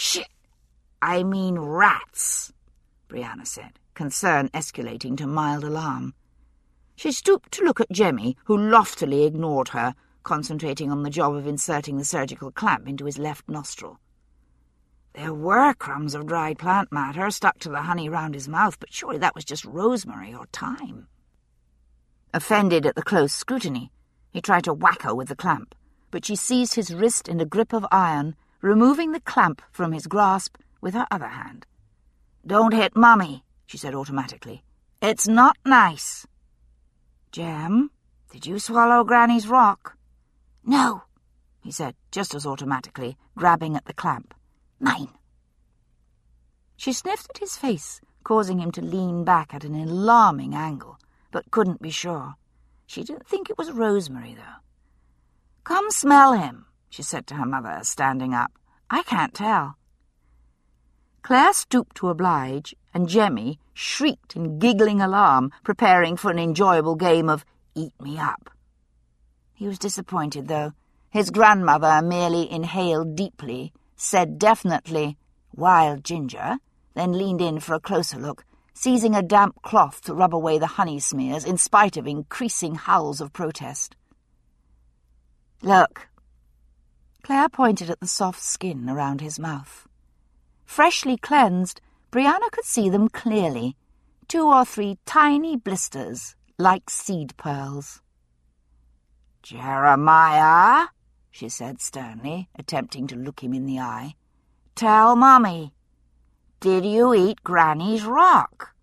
S1: I mean rats," Brianna said, concern escalating to mild alarm. She stooped to look at Jemmy, who loftily ignored her, concentrating on the job of inserting the surgical clamp into his left nostril. There were crumbs of dried plant matter stuck to the honey round his mouth, but surely that was just rosemary or thyme. Offended at the close scrutiny, he tried to whack her with the clamp, but she seized his wrist in a grip of iron, removing the clamp from his grasp with her other hand. "Don't hit Mummy," she said automatically. "It's not nice." "Jem, did you swallow Granny's rock?" "No," he said, just as automatically, grabbing at the clamp. "Mine." She sniffed at his face, causing him to lean back at an alarming angle, but couldn't be sure. She didn't think it was rosemary, though. "Come smell him," she said to her mother, standing up. "I can't tell." Claire stooped to oblige, and Jemmy shrieked in giggling alarm, preparing for an enjoyable game of eat me up. He was disappointed, though. His grandmother merely inhaled deeply, said definitely, "Wild ginger," then leaned in for a closer look, seizing a damp cloth to rub away the honey smears in spite of increasing howls of protest. "Look." Claire pointed at the soft skin around his mouth. Freshly cleansed, Brianna could see them clearly, 2 or 3 tiny blisters, like seed pearls. "Jeremiah," she said sternly, attempting to look him in the eye, "tell Mummy, did you eat Granny's rock?"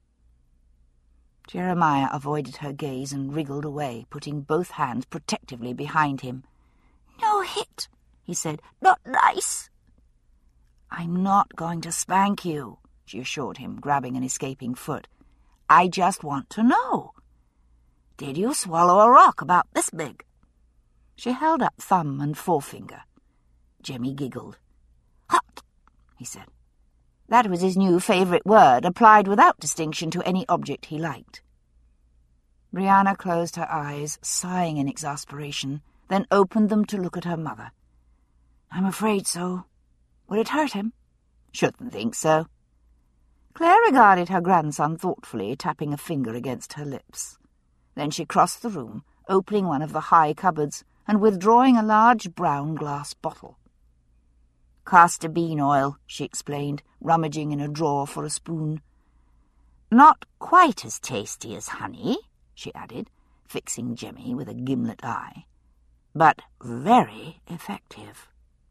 S1: Jeremiah avoided her gaze and wriggled away, putting both hands protectively behind him. "No hit," he said. "Not nice." "I'm not going to spank you," she assured him, grabbing an escaping foot. "I just want to know. Did you swallow a rock about this big?" She held up thumb and forefinger. Jemmy giggled. "Hot," he said. That was his new favourite word, applied without distinction to any object he liked. Brianna closed her eyes, sighing in exasperation, then opened them to look at her mother. "I'm afraid so. Would it hurt him?" "Shouldn't think so." Claire regarded her grandson thoughtfully, tapping a finger against her lips. Then she crossed the room, opening one of the high cupboards and withdrawing a large brown glass bottle. Castor bean oil, she explained, rummaging in a drawer for a spoon. Not quite as tasty as honey, she added, fixing Jemmy with a gimlet eye, but very effective.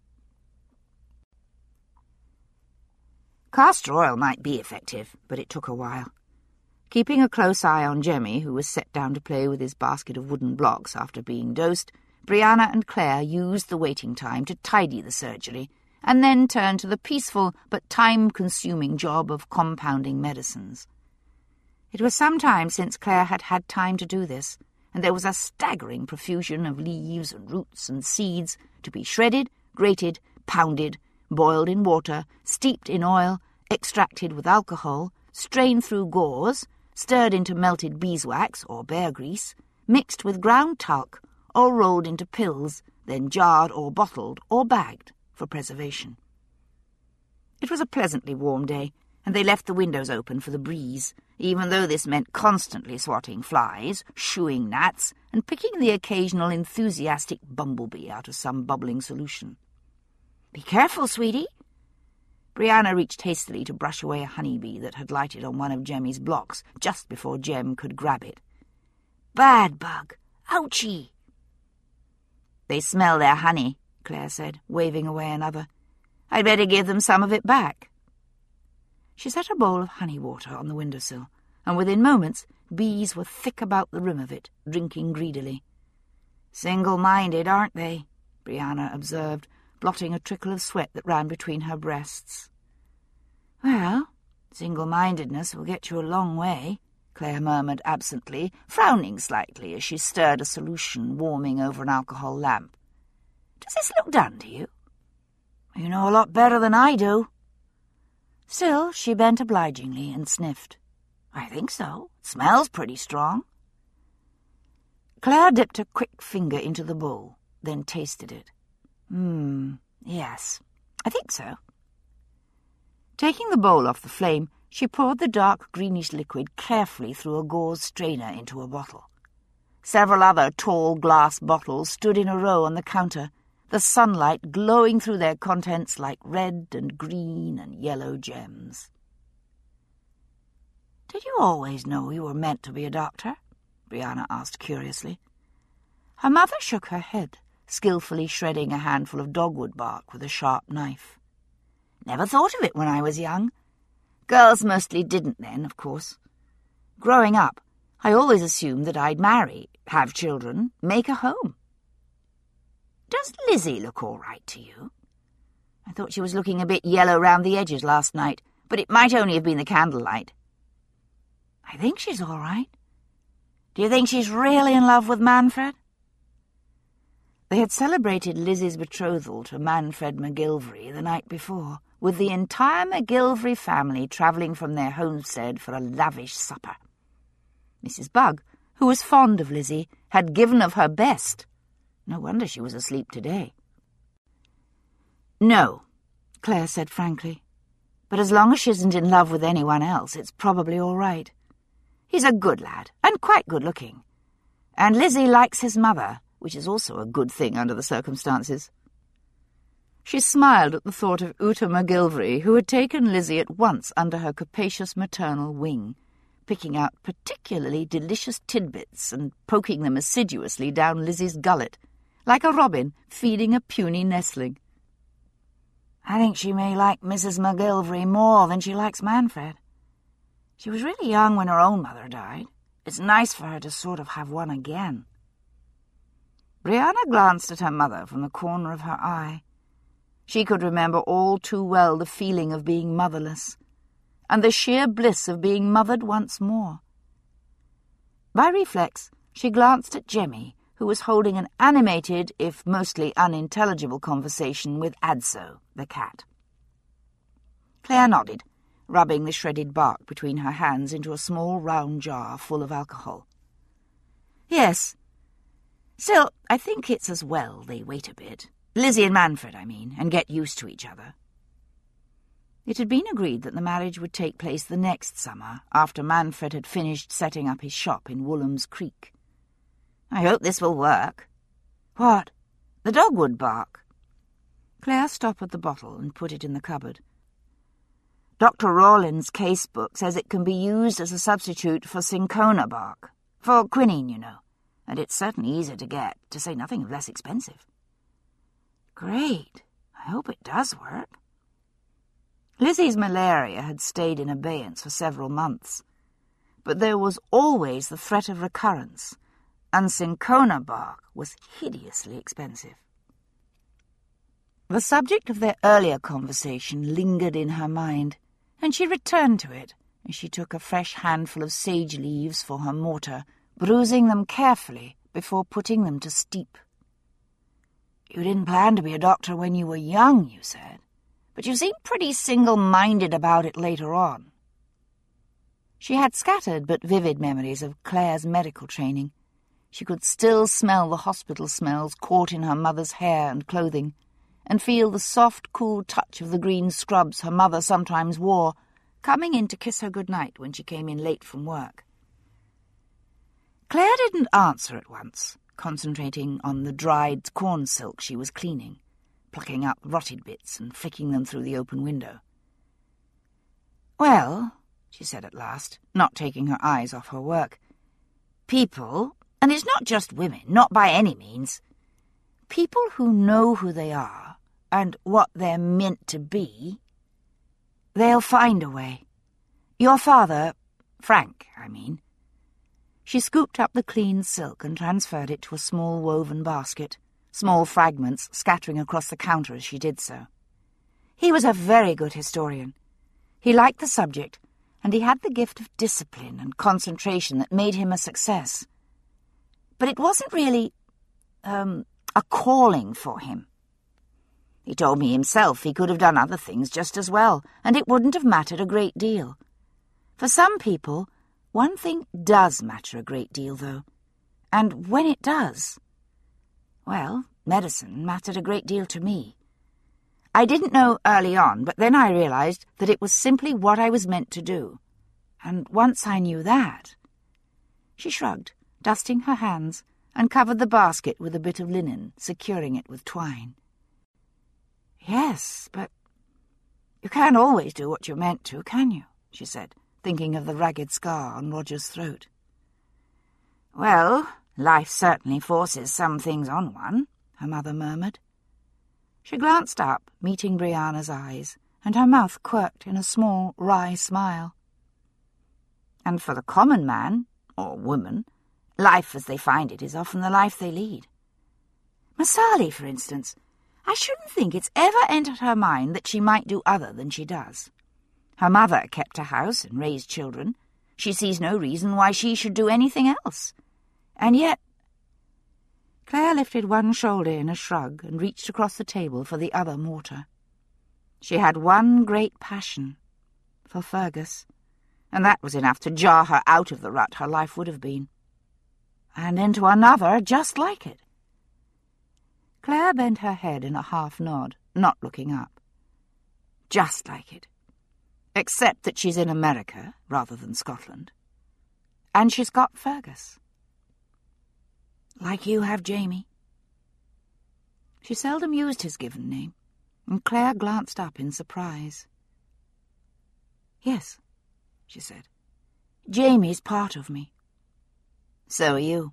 S1: Castor oil might be effective, but it took a while. Keeping a close eye on Jemmy, who was set down to play with his basket of wooden blocks after being dosed, Brianna and Claire used the waiting time to tidy the surgery, and then turned to the peaceful but time-consuming job of compounding medicines. It was some time since Claire had had time to do this, and there was a staggering profusion of leaves and roots and seeds to be shredded, grated, pounded, boiled in water, steeped in oil, extracted with alcohol, strained through gauze, stirred into melted beeswax or bear grease, mixed with ground talc, or rolled into pills, then jarred or bottled or bagged for preservation. It was a pleasantly warm day, and they left the windows open for the breeze, even though this meant constantly swatting flies, shooing gnats, and picking the occasional enthusiastic bumblebee out of some bubbling solution. "Be careful, sweetie." Brianna reached hastily to brush away a honeybee that had lighted on one of Jemmy's blocks just before Jem could grab it. "Bad bug! Ouchie!" "They smell their honey," Claire said, waving away another. "I'd better give them some of it back." She set a bowl of honey water on the windowsill, and within moments bees were thick about the rim of it, drinking greedily. "Single-minded, aren't they?" Brianna observed, blotting a trickle of sweat that ran between her breasts. "Well, single-mindedness will get you a long way," Claire murmured absently, frowning slightly as she stirred a solution warming over an alcohol lamp. "Does this look done to you?" "You know a lot better than I do." Still, she bent obligingly and sniffed. "I think so. It smells pretty strong." Claire dipped a quick finger into the bowl, then tasted it. Yes, I think so." Taking the bowl off the flame, she poured the dark greenish liquid carefully through a gauze strainer into a bottle. Several other tall glass bottles stood in a row on the counter, the sunlight glowing through their contents like red and green and yellow gems. "Did you always know you were meant to be a doctor?" Brianna asked curiously. Her mother shook her head, skillfully shredding a handful of dogwood bark with a sharp knife. "Never thought of it when I was young. Girls mostly didn't then, of course. Growing up, I always assumed that I'd marry, have children, make a home." "Does Lizzie look all right to you?" "I thought she was looking a bit yellow round the edges last night, but it might only have been the candlelight." "I think she's all right. Do you think she's really in love with Manfred?" They had celebrated Lizzie's betrothal to Manfred McGilvery the night before, with the entire McGilvery family travelling from their homestead for a lavish supper. Mrs. Bug, who was fond of Lizzie, had given of her best. No wonder she was asleep today. "No," Claire said frankly. "But as long as she isn't in love with anyone else, it's probably all right. He's a good lad, and quite good-looking. And Lizzie likes his mother, which is also a good thing under the circumstances." She smiled at the thought of Uta McGilvery, who had taken Lizzie at once under her capacious maternal wing, picking out particularly delicious tidbits and poking them assiduously down Lizzie's gullet, like a robin feeding a puny nestling. "I think she may like Mrs. McGilvery more than she likes Manfred. She was really young when her own mother died. It's nice for her to sort of have one again." Brianna glanced at her mother from the corner of her eye. She could remember all too well the feeling of being motherless, and the sheer bliss of being mothered once more. By reflex, she glanced at Jemmy, who was holding an animated, if mostly unintelligible, conversation with Adso, the cat. Claire nodded, rubbing the shredded bark between her hands into a small round jar full of alcohol. "Yes. Still, I think it's as well they wait a bit. Lizzie and Manfred, I mean, and get used to each other." It had been agreed that the marriage would take place the next summer, after Manfred had finished setting up his shop in Woolham's Creek. "I hope this will work." "What?" "The dogwood bark." Claire stoppered the bottle and put it in the cupboard. Dr. Rawlins' case book says it can be used as a substitute for cinchona bark, for quinine, you know, and it's certainly easier to get, to say nothing of less expensive. Great. I hope it does work. Lizzie's malaria had stayed in abeyance for several months, but there was always the threat of recurrence, and cinchona bark was hideously expensive. The subject of their earlier conversation lingered in her mind, and she returned to it as she took a fresh handful of sage leaves for her mortar, bruising them carefully before putting them to steep. You didn't plan to be a doctor when you were young, you said, but you seemed pretty single-minded about it later on. She had scattered but vivid memories of Claire's medical training. She could still smell the hospital smells caught in her mother's hair and clothing, and feel the soft, cool touch of the green scrubs her mother sometimes wore, coming in to kiss her good-night when she came in late from work. Claire didn't answer at once, concentrating on the dried corn silk she was cleaning, plucking up rotted bits and flicking them through the open window. "Well," she said at last, not taking her eyes off her work, "people, and it's not just women, not by any means, people who know who they are and what they're meant to be, they'll find a way. Your father, Frank, I mean." She scooped up the clean silk and transferred it to a small woven basket, small fragments scattering across the counter as she did so. He was a very good historian. He liked the subject, and he had the gift of discipline and concentration that made him a success. But it wasn't really, a calling for him. He told me himself he could have done other things just as well, and it wouldn't have mattered a great deal. For some people, one thing does matter a great deal, though, and when it does, well, medicine mattered a great deal to me. I didn't know early on, but then I realized that it was simply what I was meant to do, and once I knew that... She shrugged, dusting her hands, and covered the basket with a bit of linen, securing it with twine. "Yes, but you can't always do what you're meant to, can you?" she said, thinking of the ragged scar on Roger's throat. "Well, life certainly forces some things on one," her mother murmured. She glanced up, meeting Brianna's eyes, and her mouth quirked in a small, wry smile. "And for the common man, or woman, life as they find it is often the life they lead. Masali, for instance, I shouldn't think it's ever entered her mind that she might do other than she does. Her mother kept a house and raised children. She sees no reason why she should do anything else. And yet..." Claire lifted one shoulder in a shrug and reached across the table for the other mortar. She had one great passion, for Fergus, and that was enough to jar her out of the rut her life would have been. And into another just like it. Claire bent her head in a half-nod, not looking up. "Just like it. Except that she's in America rather than Scotland. And she's got Fergus. Like you have Jamie." She seldom used his given name, and Claire glanced up in surprise. "Yes," she said. "Jamie's part of me. So are you."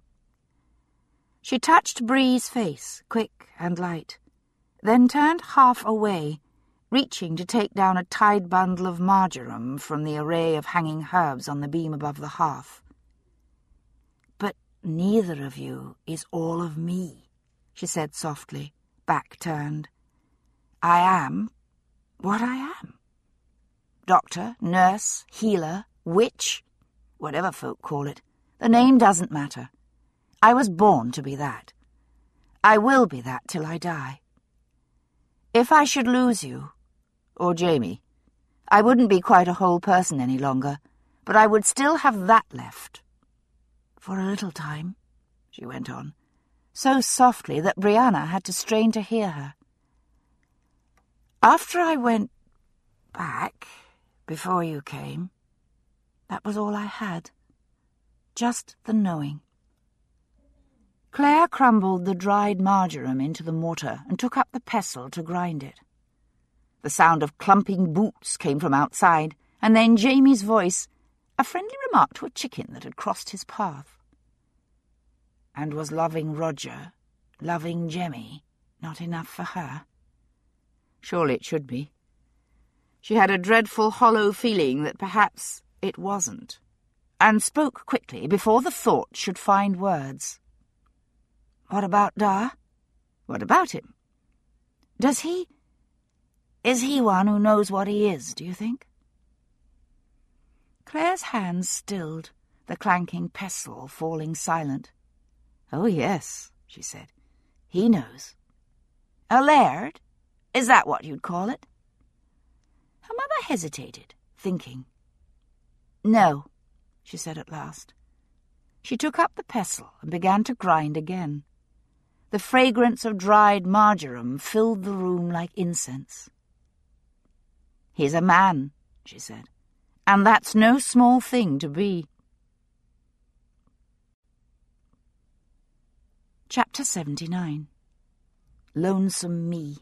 S1: She touched Bree's face, quick and light, then turned half away, reaching to take down a tied bundle of marjoram from the array of hanging herbs on the beam above the hearth. "But neither of you is all of me," she said softly, back turned. "I am what I am. Doctor, nurse, healer, witch, whatever folk call it, the name doesn't matter. I was born to be that. I will be that till I die. If I should lose you, or Jamie, I wouldn't be quite a whole person any longer, but I would still have that left. For a little time," she went on, so softly that Brianna had to strain to hear her. "After I went back, before you came, that was all I had. Just the knowing." Claire crumbled the dried marjoram into the mortar and took up the pestle to grind it. The sound of clumping boots came from outside, and then Jamie's voice, a friendly remark to a chicken that had crossed his path. And was loving Roger, loving Jemmy, not enough for her? Surely it should be. She had a dreadful hollow feeling that perhaps it wasn't, and spoke quickly before the thought should find words. What about Da? What about him? Is he one who knows what he is, do you think? Claire's hands stilled, the clanking pestle falling silent. Oh, yes, she said. He knows. A laird? Is that what you'd call it? Her mother hesitated, thinking. No, she said at last. She took up the pestle and began to grind again. The fragrance of dried marjoram filled the room like incense. He's a man, she said, and that's no small thing to be. Chapter 79. Lonesome Me.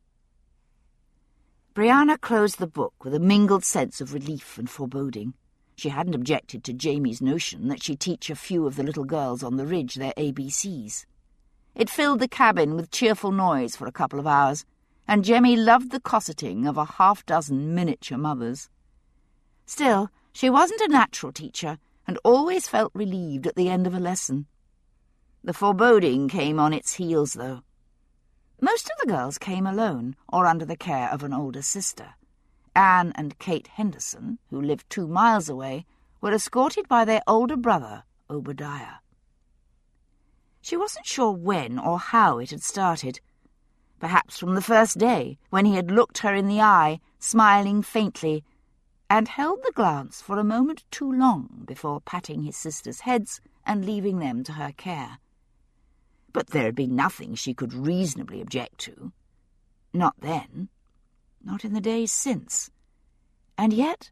S1: Brianna closed the book with a mingled sense of relief and foreboding. She hadn't objected to Jamie's notion that she teach a few of the little girls on the ridge their ABCs. It filled the cabin with cheerful noise for a couple of hours, and Jemmy loved the cosseting of a half-dozen miniature mothers. Still, she wasn't a natural teacher, and always felt relieved at the end of a lesson. The foreboding came on its heels, though. Most of the girls came alone, or under the care of an older sister. Anne and Kate Henderson, who lived 2 miles away, were escorted by their older brother, Obadiah. She wasn't sure when or how it had started. Perhaps from the first day, when he had looked her in the eye, smiling faintly, and held the glance for a moment too long before patting his sisters' heads and leaving them to her care. But there had been nothing she could reasonably object to. Not then. Not in the days since. And yet,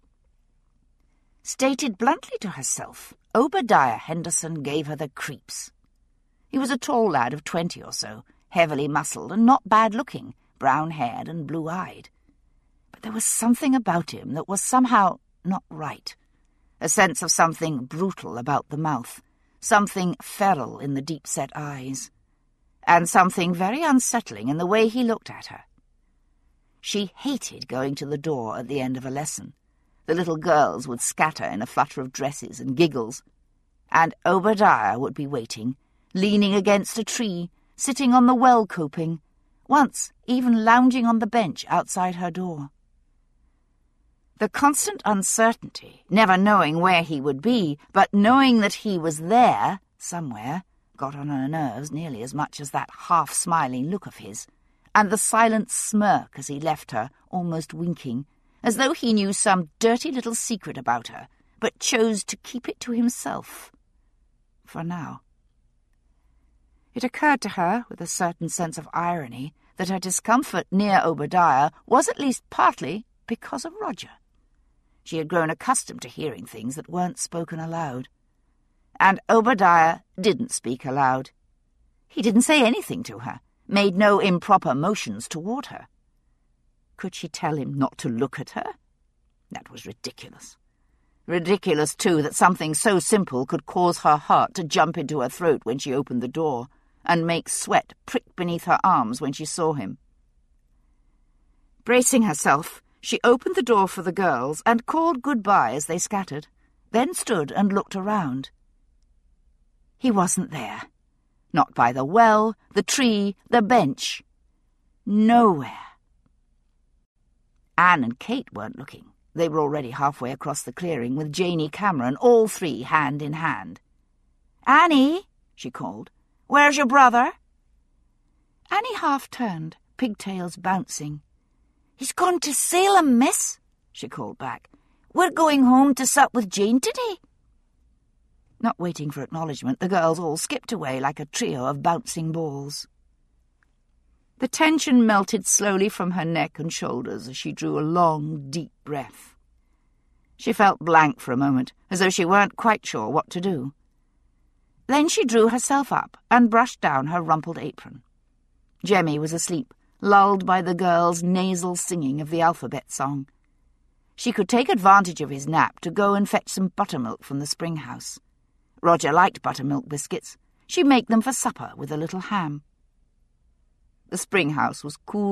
S1: stated bluntly to herself, Obadiah Henderson gave her the creeps. He was a tall lad of 20 or so, heavily muscled and not bad-looking, brown-haired and blue-eyed. But there was something about him that was somehow not right, a sense of something brutal about the mouth, something feral in the deep-set eyes, and something very unsettling in the way he looked at her. She hated going to the door at the end of a lesson. The little girls would scatter in a flutter of dresses and giggles, and Obadiah would be waiting, leaning against a tree, sitting on the well coping, once even lounging on the bench outside her door. The constant uncertainty, never knowing where he would be, but knowing that he was there, somewhere, got on her nerves nearly as much as that half-smiling look of his, and the silent smirk as he left her, almost winking, as though he knew some dirty little secret about her, but chose to keep it to himself. For now. It occurred to her, with a certain sense of irony, that her discomfort near Obadiah was at least partly because of Roger. She had grown accustomed to hearing things that weren't spoken aloud. And Obadiah didn't speak aloud. He didn't say anything to her, made no improper motions toward her. Could she tell him not to look at her? That was ridiculous. Ridiculous, too, that something so simple could cause her heart to jump into her throat when she opened the door, and make sweat prick beneath her arms when she saw him. Bracing herself, she opened the door for the girls and called goodbye as they scattered, then stood and looked around. He wasn't there. Not by the well, the tree, the bench. Nowhere. Anne and Kate weren't looking. They were already halfway across the clearing with Janie Cameron, all three hand in hand. "Annie," she called, "where's your brother?" Annie half-turned, pigtails bouncing. "He's gone to Salem, miss," she called back. "We're going home to sup with Jane today." Not waiting for acknowledgement, the girls all skipped away like a trio of bouncing balls. The tension melted slowly from her neck and shoulders as she drew a long, deep breath. She felt blank for a moment, as though she weren't quite sure what to do. Then she drew herself up and brushed down her rumpled apron. Jemmy was asleep, lulled by the girl's nasal singing of the alphabet song. She could take advantage of his nap to go and fetch some buttermilk from the spring house. Roger liked buttermilk biscuits. She'd make them for supper with a little ham. The spring house was cool